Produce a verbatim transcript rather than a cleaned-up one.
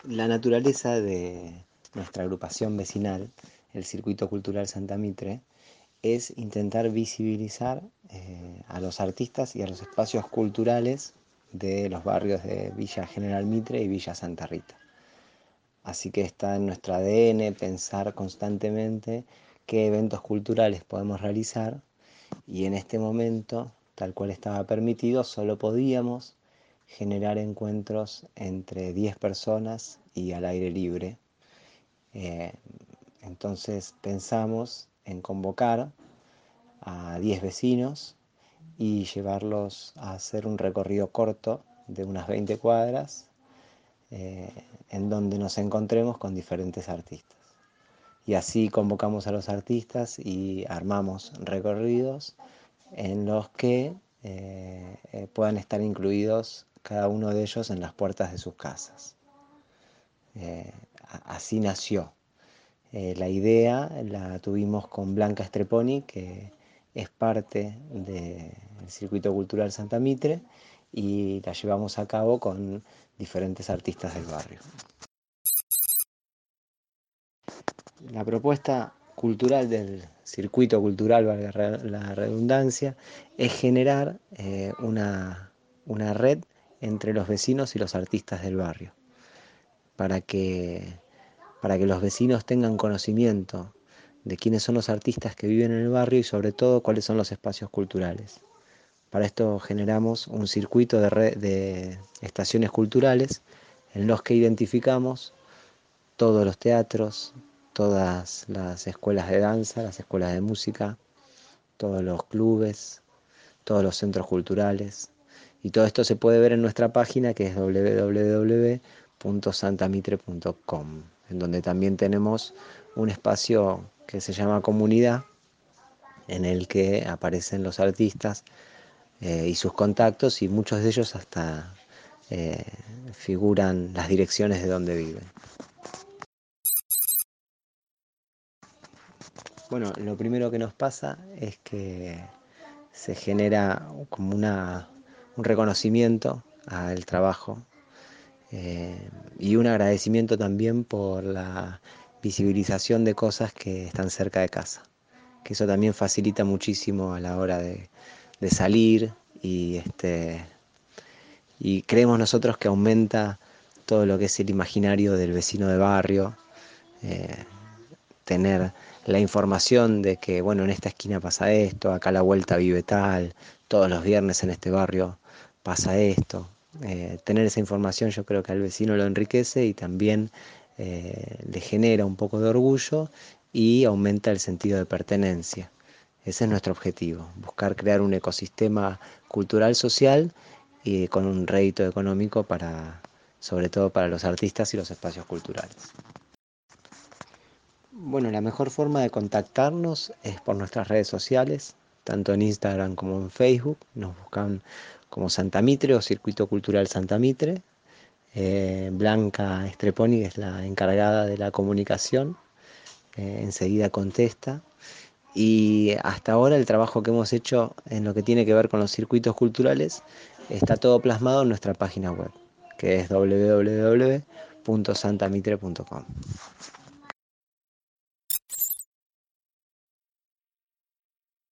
La naturaleza de nuestra agrupación vecinal, el Circuito Cultural Santa Mitre, es intentar visibilizar eh, a los artistas y a los espacios culturales de los barrios de Villa General Mitre y Villa Santa Rita. Así que está en nuestro A D N pensar constantemente qué eventos culturales podemos realizar, y en este momento, tal cual estaba permitido, solo podíamos generar encuentros entre diez personas y al aire libre. Eh, entonces pensamos en convocar a diez vecinos y llevarlos a hacer un recorrido corto de unas veinte cuadras, eh, en donde nos encontremos con diferentes artistas. Y así convocamos a los artistas y armamos recorridos en los que eh, eh, puedan estar incluidos cada uno de ellos en las puertas de sus casas. Eh, así nació. Eh, la idea la tuvimos con Blanca Streponi, que es parte del Circuito Cultural Santa Mitre, y la llevamos a cabo con diferentes artistas del barrio. La propuesta cultural del circuito cultural, valga la redundancia, es generar eh, una, una red entre los vecinos y los artistas del barrio, para que, para que los vecinos tengan conocimiento de quiénes son los artistas que viven en el barrio y sobre todo cuáles son los espacios culturales. Para esto generamos un circuito de, red, de estaciones culturales en los que identificamos todos los teatros, todas las escuelas de danza, las escuelas de música, todos los clubes, todos los centros culturales. Y todo esto se puede ver en nuestra página, que es doble u doble u doble u punto santamitre punto com, en donde también tenemos un espacio que se llama Comunidad, en el que aparecen los artistas eh, y sus contactos, y muchos de ellos hasta eh, figuran las direcciones de donde viven. Bueno, lo primero que nos pasa es que se genera como una, un reconocimiento al trabajo eh, y un agradecimiento también por la visibilización de cosas que están cerca de casa, que eso también facilita muchísimo a la hora de, de salir, y, este, y creemos nosotros que aumenta todo lo que es el imaginario del vecino de barrio. Eh, tener la información de que, bueno, en esta esquina pasa esto, acá a la vuelta vive tal, todos los viernes en este barrio pasa esto. Eh, tener esa información yo creo que al vecino lo enriquece y también eh, le genera un poco de orgullo y aumenta el sentido de pertenencia. Ese es nuestro objetivo, buscar crear un ecosistema cultural social y con un rédito económico para, sobre todo para los artistas y los espacios culturales. Bueno, la mejor forma de contactarnos es por nuestras redes sociales, tanto en Instagram como en Facebook. Nos buscan como Santa Mitre o Circuito Cultural Santa Mitre. Eh, Blanca Streponi es la encargada de la comunicación, eh, enseguida contesta. Y hasta ahora el trabajo que hemos hecho en lo que tiene que ver con los circuitos culturales está todo plasmado en nuestra página web, que es doble u doble u doble u punto santamitre punto com.